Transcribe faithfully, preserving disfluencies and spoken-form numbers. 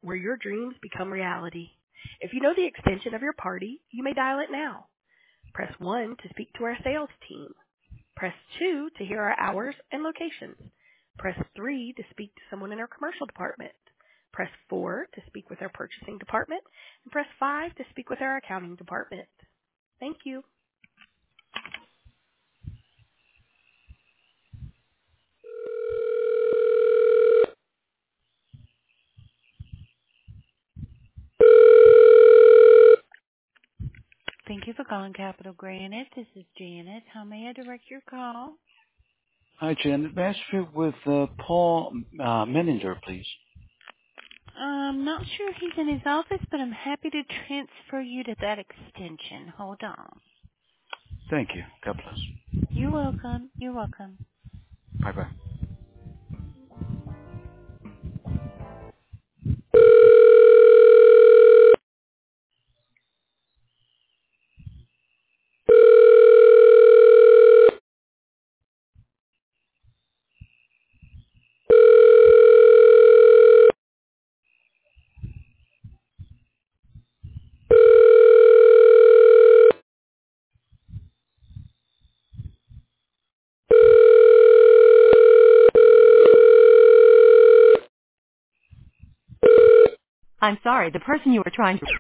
where your dreams become reality. If you know the extension of your party, you may dial it now. Press one to speak to our sales team. Press two to hear our hours and locations. Press three to speak to someone in our commercial department. Press four to speak with our purchasing department. And press five to speak with our accounting department. Thank you. Thank you for calling Capital Granite. This is Janet. How may I direct your call? Hi, Jen. May I speak with uh, Paul uh, Menninger, please? I'm not sure he's in his office, but I'm happy to transfer you to that extension. Hold on. Thank you. God bless. You're welcome. You're welcome. Bye-bye. I'm sorry, the person you were trying to